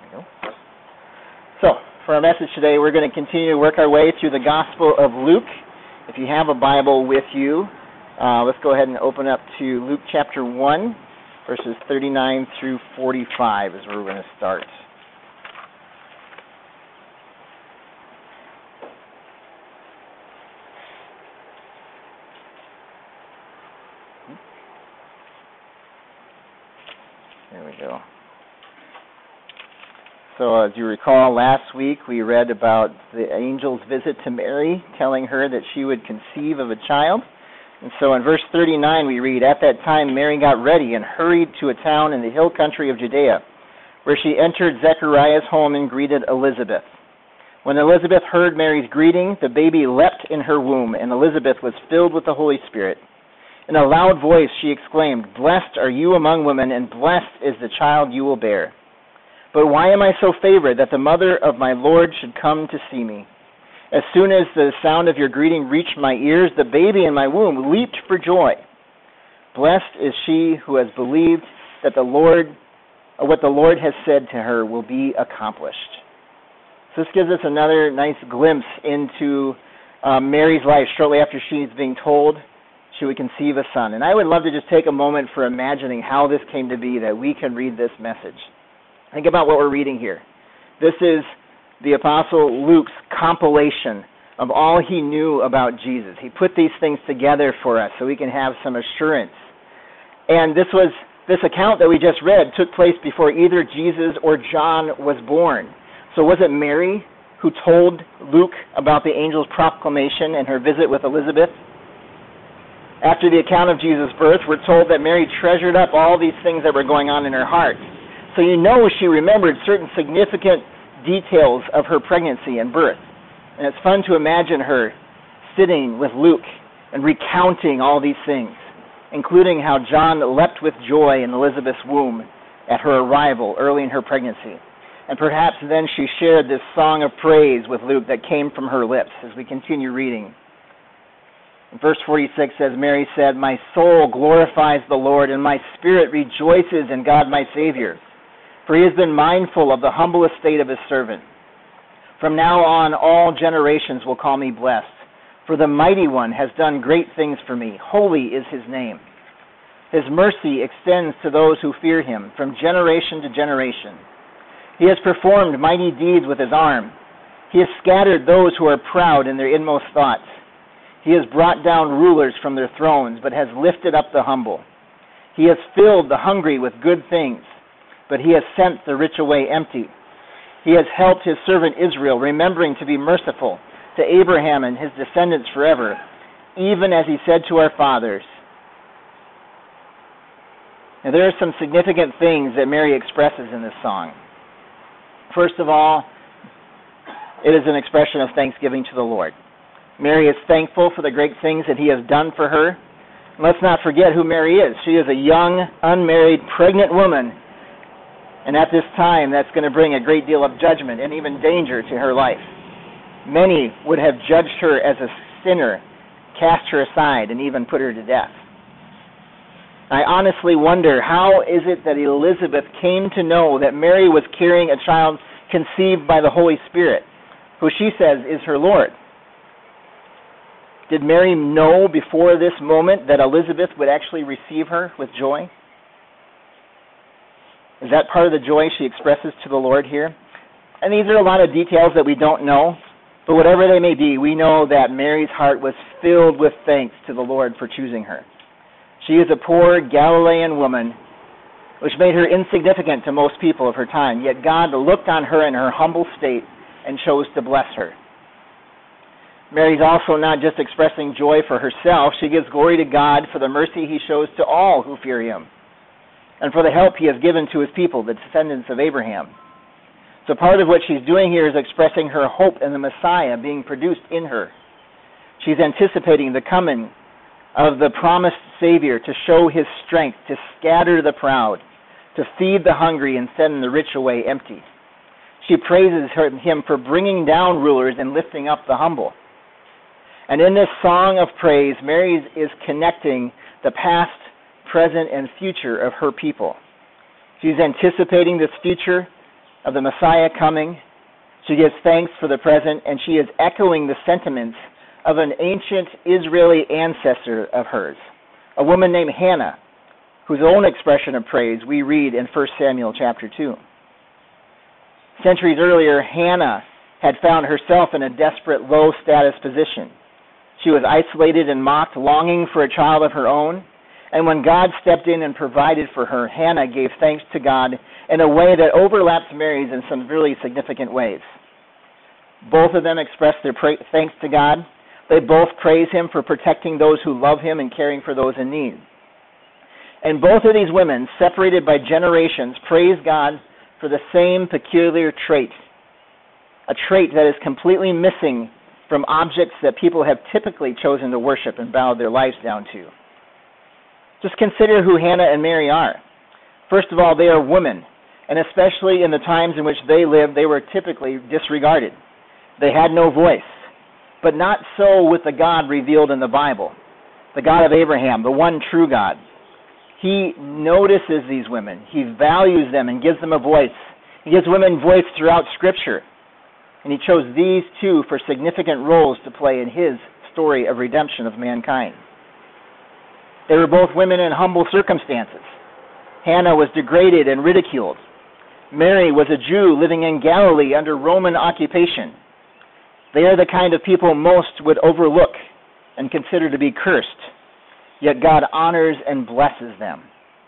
There we go. So, for our message today, we're going to continue to work our way through the Gospel of Luke. If you have a Bible with you, let's go ahead and open up to Luke chapter 1, verses 39 through 45 is where we're going to start. There we go. So as you recall, last week we read about the angel's visit to Mary, telling her that she would conceive of a child. And so in verse 39 we read, "At that time Mary got ready and hurried to a town in the hill country of Judea, where she entered Zechariah's home and greeted Elizabeth. When Elizabeth heard Mary's greeting, the baby leapt in her womb, and Elizabeth was filled with the Holy Spirit. In a loud voice she exclaimed, 'Blessed are you among women, and blessed is the child you will bear. But why am I so favored that the mother of my Lord should come to see me? As soon as the sound of your greeting reached my ears, the baby in my womb leaped for joy. Blessed is she who has believed that what the Lord has said to her will be accomplished.'" So this gives us another nice glimpse into Mary's life shortly after she's being told she would conceive a son. And I would love to just take a moment for imagining how this came to be that we can read this message. Think about what we're reading here. This is the Apostle Luke's compilation of all he knew about Jesus. He put these things together for us so we can have some assurance. And this account that we just read took place before either Jesus or John was born. So was it Mary who told Luke about the angel's proclamation and her visit with Elizabeth? After the account of Jesus' birth, we're told that Mary treasured up all these things that were going on in her heart. So you know she remembered certain significant details of her pregnancy and birth. And it's fun to imagine her sitting with Luke and recounting all these things, including how John leapt with joy in Elizabeth's womb at her arrival early in her pregnancy. And perhaps then she shared this song of praise with Luke that came from her lips as we continue reading. Verse 46 says, "Mary said, 'My soul glorifies the Lord, and my spirit rejoices in God my Savior. For he has been mindful of the humble estate of his servant. From now on, all generations will call me blessed. For the Mighty One has done great things for me. Holy is his name. His mercy extends to those who fear him from generation to generation. He has performed mighty deeds with his arm. He has scattered those who are proud in their inmost thoughts. He has brought down rulers from their thrones, but has lifted up the humble. He has filled the hungry with good things, but he has sent the rich away empty. He has helped his servant Israel, remembering to be merciful to Abraham and his descendants forever, even as he said to our fathers.'" Now there are some significant things that Mary expresses in this song. First of all, it is an expression of thanksgiving to the Lord. Mary is thankful for the great things that he has done for her. And let's not forget who Mary is. She is a young, unmarried, pregnant woman. And at this time, that's going to bring a great deal of judgment and even danger to her life. Many would have judged her as a sinner, cast her aside, and even put her to death. I honestly wonder, how is it that Elizabeth came to know that Mary was carrying a child conceived by the Holy Spirit, who she says is her Lord? Did Mary know before this moment that Elizabeth would actually receive her with joy? Is that part of the joy she expresses to the Lord here? And these are a lot of details that we don't know, but whatever they may be, we know that Mary's heart was filled with thanks to the Lord for choosing her. She is a poor Galilean woman, which made her insignificant to most people of her time, yet God looked on her in her humble state and chose to bless her. Mary's also not just expressing joy for herself. She gives glory to God for the mercy he shows to all who fear him, and for the help he has given to his people, the descendants of Abraham. So part of what she's doing here is expressing her hope in the Messiah being produced in her. She's anticipating the coming of the promised Savior to show his strength, to scatter the proud, to feed the hungry and send the rich away empty. She praises him for bringing down rulers and lifting up the humble. And in this song of praise, Mary is connecting the past, present, and future of her people. She's anticipating this future of the Messiah coming. She gives thanks for the present, and she is echoing the sentiments of an ancient Israeli ancestor of hers, a woman named Hannah, whose own expression of praise we read in 1 Samuel chapter 2. Centuries earlier, Hannah had found herself in a desperate, low-status position. She was isolated and mocked, longing for a child of her own. And when God stepped in and provided for her, Hannah gave thanks to God in a way that overlaps Mary's in some really significant ways. Both of them expressed their thanks to God. They both praise Him for protecting those who love Him and caring for those in need. And both of these women, separated by generations, praise God for the same peculiar trait, a trait that is completely missing from objects that people have typically chosen to worship and bow their lives down to. Just consider who Hannah and Mary are. First of all, they are women, and especially in the times in which they lived, they were typically disregarded. They had no voice, but not so with the God revealed in the Bible, the God of Abraham, the one true God. He notices these women. He values them and gives them a voice. He gives women voice throughout Scripture, and He chose these two for significant roles to play in His story of redemption of mankind. They were both women in humble circumstances. Hannah was degraded and ridiculed. Mary was a Jew living in Galilee under Roman occupation. They are the kind of people most would overlook and consider to be cursed, yet God honors and blesses them.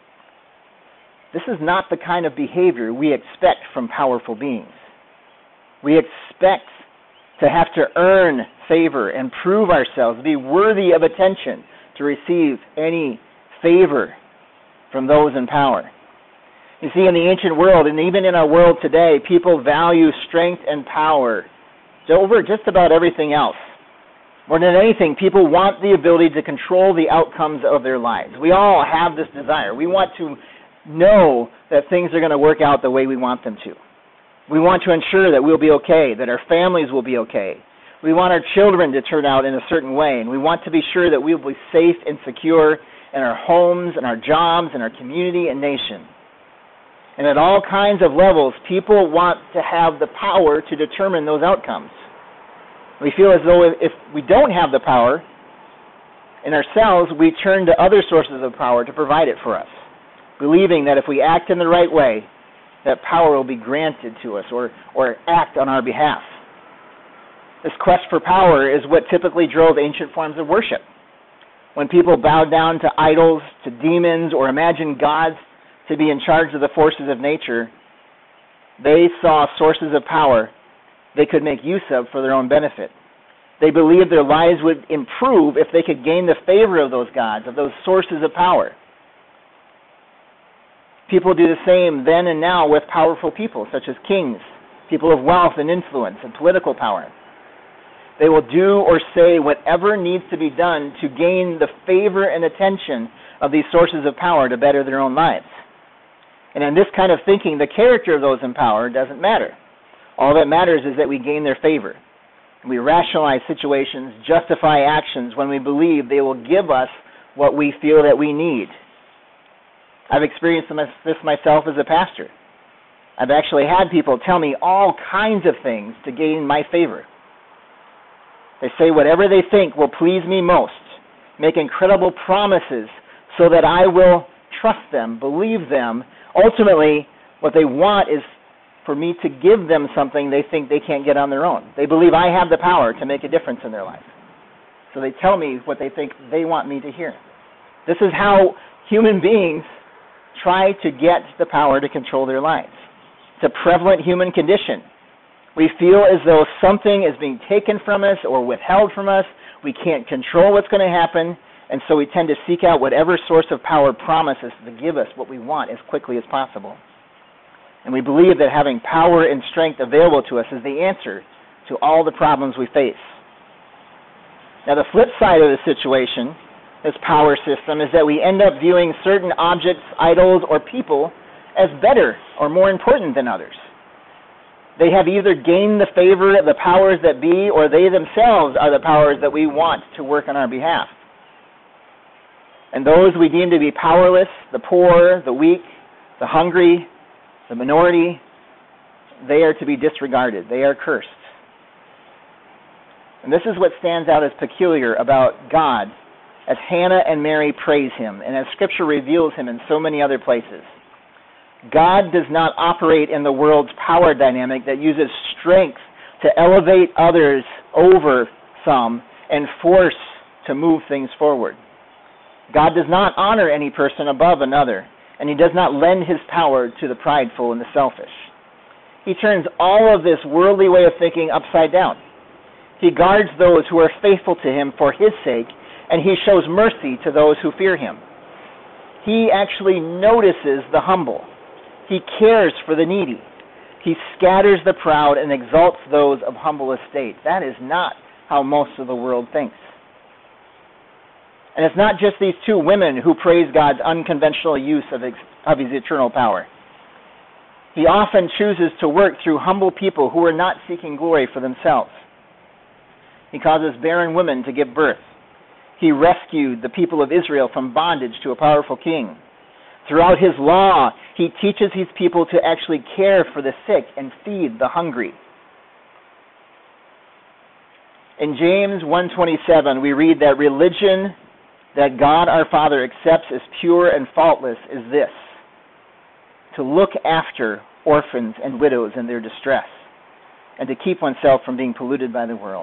This is not the kind of behavior we expect from powerful beings. We expect to have to earn favor and prove ourselves, be worthy of attention, to receive any favor from those in power. You see, in the ancient world, and even in our world today, people value strength and power over just about everything else. More than anything, people want the ability to control the outcomes of their lives. We all have this desire. We want to know that things are going to work out the way we want them to. We want to ensure that we'll be okay, that our families will be okay. We want our children to turn out in a certain way, and we want to be sure that we will be safe and secure in our homes, and our jobs, and our community and nation. And at all kinds of levels, people want to have the power to determine those outcomes. We feel as though if we don't have the power in ourselves, we turn to other sources of power to provide it for us, believing that if we act in the right way, that power will be granted to us or act on our behalf. This quest for power is what typically drove ancient forms of worship. When people bowed down to idols, to demons, or imagined gods to be in charge of the forces of nature, they saw sources of power they could make use of for their own benefit. They believed their lives would improve if they could gain the favor of those gods, of those sources of power. People do the same then and now with powerful people, such as kings, people of wealth and influence and political power. They will do or say whatever needs to be done to gain the favor and attention of these sources of power to better their own lives. And in this kind of thinking, the character of those in power doesn't matter. All that matters is that we gain their favor. We rationalize situations, justify actions when we believe they will give us what we feel that we need. I've experienced this myself as a pastor. I've actually had people tell me all kinds of things to gain my favor. They say whatever they think will please me most, make incredible promises so that I will trust them, believe them. Ultimately, what they want is for me to give them something they think they can't get on their own. They believe I have the power to make a difference in their life. So they tell me what they think they want me to hear. This is how human beings try to get the power to control their lives. It's a prevalent human condition. We feel as though something is being taken from us or withheld from us. We can't control what's going to happen, and so we tend to seek out whatever source of power promises to give us what we want as quickly as possible. And we believe that having power and strength available to us is the answer to all the problems we face. Now, the flip side of the situation, this power system, is that we end up viewing certain objects, idols, or people as better or more important than others. They have either gained the favor of the powers that be, or they themselves are the powers that we want to work on our behalf. And those we deem to be powerless, the poor, the weak, the hungry, the minority, they are to be disregarded. They are cursed. And this is what stands out as peculiar about God as Hannah and Mary praise him, and as Scripture reveals him in so many other places. God does not operate in the world's power dynamic that uses strength to elevate others over some and force to move things forward. God does not honor any person above another, and he does not lend his power to the prideful and the selfish. He turns all of this worldly way of thinking upside down. He guards those who are faithful to him for his sake, and he shows mercy to those who fear him. He actually notices the humble. He cares for the needy. He scatters the proud and exalts those of humble estate. That is not how most of the world thinks. And it's not just these two women who praise God's unconventional use of his eternal power. He often chooses to work through humble people who are not seeking glory for themselves. He causes barren women to give birth. He rescued the people of Israel from bondage to a powerful king. Throughout his law, he teaches his people to actually care for the sick and feed the hungry. In James 1:27, we read that religion that God our Father accepts as pure and faultless is this: to look after orphans and widows in their distress, and to keep oneself from being polluted by the world.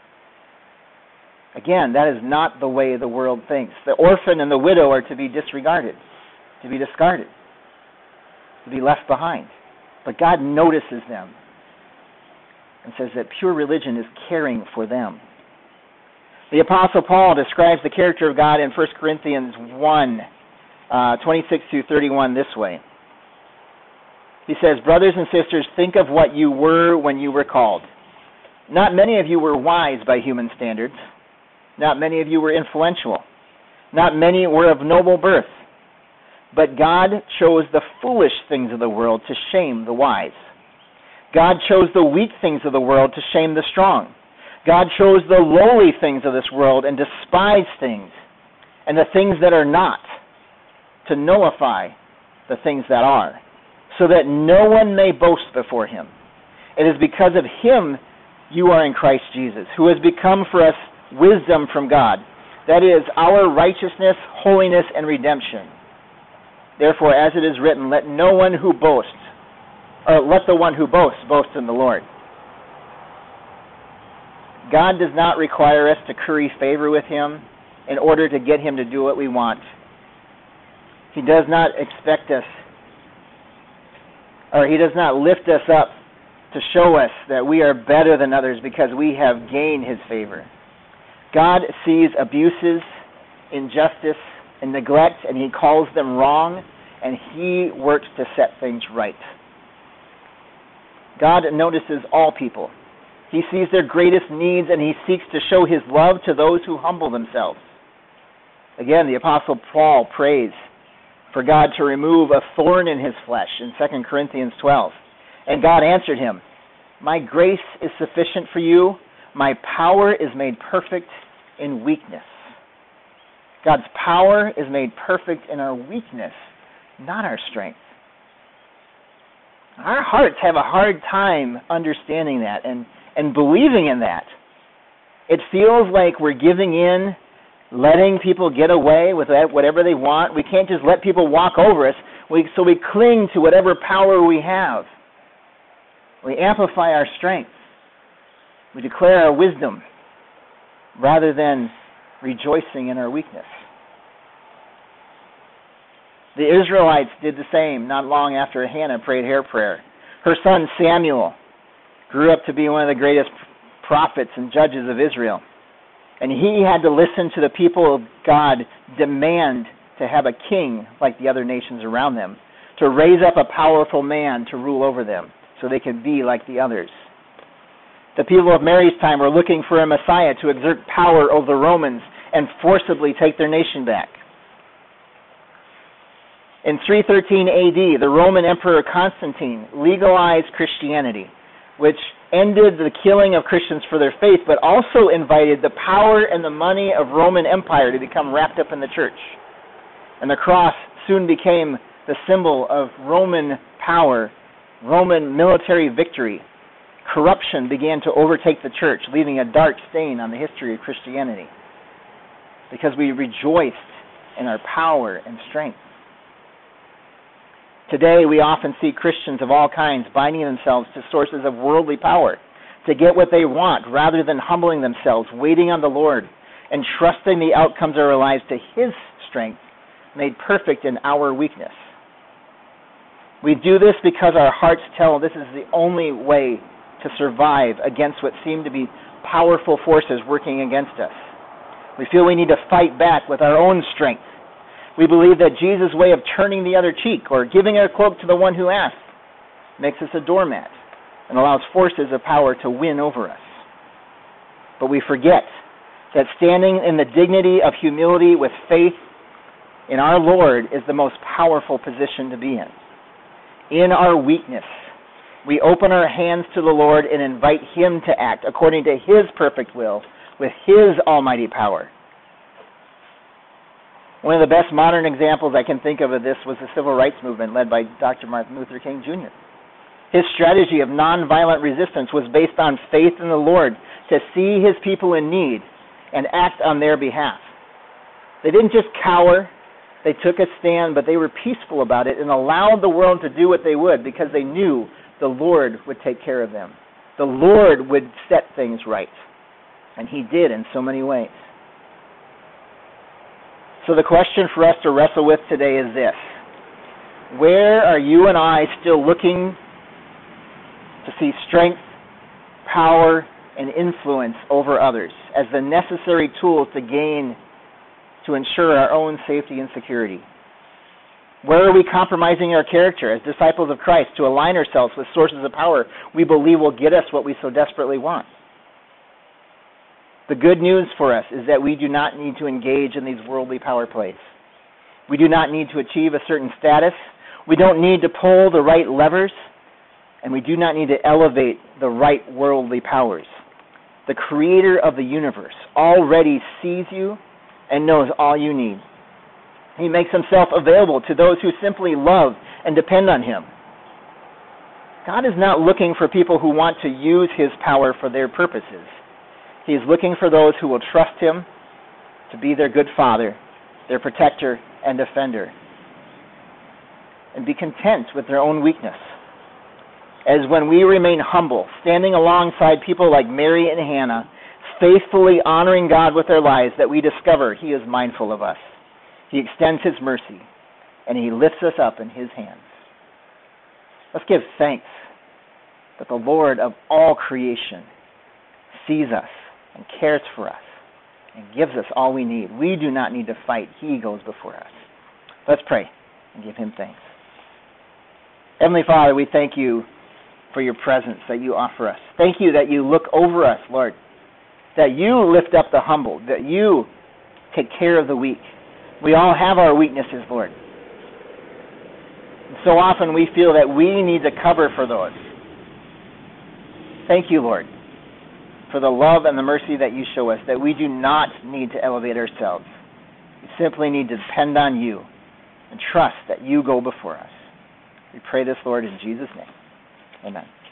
Again, that is not the way the world thinks. The orphan and the widow are to be disregarded, to be discarded, to be left behind. But God notices them and says that pure religion is caring for them. The Apostle Paul describes the character of God in 1 Corinthians 1, 26 through 31 this way. He says, "Brothers and sisters, think of what you were when you were called. Not many of you were wise by human standards. Not many of you were influential. Not many were of noble birth. But God chose the foolish things of the world to shame the wise. God chose the weak things of the world to shame the strong. God chose the lowly things of this world and despised things, and the things that are not, to nullify the things that are, so that no one may boast before him. It is because of him you are in Christ Jesus, who has become for us wisdom from God. That is, our righteousness, holiness, and redemption. Therefore, as it is written, let the one who boasts boast in the Lord." God does not require us to curry favor with him in order to get him to do what we want. He does not expect us, or he does not lift us up to show us that we are better than others because we have gained his favor. God sees abuses, injustice, and neglect, and he calls them wrong, and he works to set things right. God notices all people. He sees their greatest needs, and he seeks to show his love to those who humble themselves. Again, the Apostle Paul prays for God to remove a thorn in his flesh in 2 Corinthians 12. And God answered him, "My grace is sufficient for you. My power is made perfect in weakness." God's power is made perfect in our weakness, not our strength. Our hearts have a hard time understanding that and believing in that. It feels like we're giving in, letting people get away with whatever they want. We can't just let people walk over us, so we cling to whatever power we have. We amplify our strength. We declare our wisdom rather than rejoicing in our weakness. The Israelites did the same not long after Hannah prayed her prayer. Her son Samuel grew up to be one of the greatest prophets and judges of Israel. And he had to listen to the people of God demand to have a king like the other nations around them, to raise up a powerful man to rule over them so they could be like the others. The people of Mary's time were looking for a Messiah to exert power over the Romans and forcibly take their nation back. In 313 AD, the Roman Emperor Constantine legalized Christianity, which ended the killing of Christians for their faith, but also invited the power and the money of Roman Empire to become wrapped up in the church. And the cross soon became the symbol of Roman power Roman military victory, corruption began to overtake the church, leaving a dark stain on the history of Christianity, because we rejoiced in our power and strength. Today, we often see Christians of all kinds binding themselves to sources of worldly power to get what they want, rather than humbling themselves, waiting on the Lord, and trusting the outcomes of our lives to His strength, made perfect in our weakness. We do this because our hearts tell this is the only way to survive against what seem to be powerful forces working against us. We feel we need to fight back with our own strength. We believe that Jesus' way of turning the other cheek or giving our cloak to the one who asks makes us a doormat and allows forces of power to win over us. But we forget that standing in the dignity of humility with faith in our Lord is the most powerful position to be in. In our weakness, we open our hands to the Lord and invite Him to act according to His perfect will with His almighty power. One of the best modern examples I can think of this was the civil rights movement led by Dr. Martin Luther King Jr. His strategy of nonviolent resistance was based on faith in the Lord to see His people in need and act on their behalf. They didn't just cower, they took a stand, but they were peaceful about it and allowed the world to do what they would because they knew the Lord would take care of them. The Lord would set things right. And He did in so many ways. So the question for us to wrestle with today is this: where are you and I still looking to see strength, power, and influence over others as the necessary tools to ensure our own safety and security? Where are we compromising our character as disciples of Christ to align ourselves with sources of power we believe will get us what we so desperately want? The good news for us is that we do not need to engage in these worldly power plays. We do not need to achieve a certain status. We don't need to pull the right levers. And we do not need to elevate the right worldly powers. The Creator of the universe already sees you and knows all you need. He makes Himself available to those who simply love and depend on Him. God is not looking for people who want to use His power for their purposes. He is looking for those who will trust Him to be their good Father, their protector and defender, and be content with their own weakness. As when we remain humble, standing alongside people like Mary and Hannah, faithfully honoring God with their lives, that we discover He is mindful of us. He extends His mercy, and He lifts us up in His hands. Let's give thanks that the Lord of all creation sees us and cares for us and gives us all we need. We do not need to fight. He goes before us. Let's pray and give Him thanks. Heavenly Father, we thank You for Your presence that You offer us. Thank You that You look over us, Lord, that You lift up the humble, that You take care of the weak. We all have our weaknesses, Lord. And so often we feel that we need to cover for those. Thank You, Lord, for the love and the mercy that You show us, that we do not need to elevate ourselves. We simply need to depend on You and trust that You go before us. We pray this, Lord, in Jesus' name. Amen.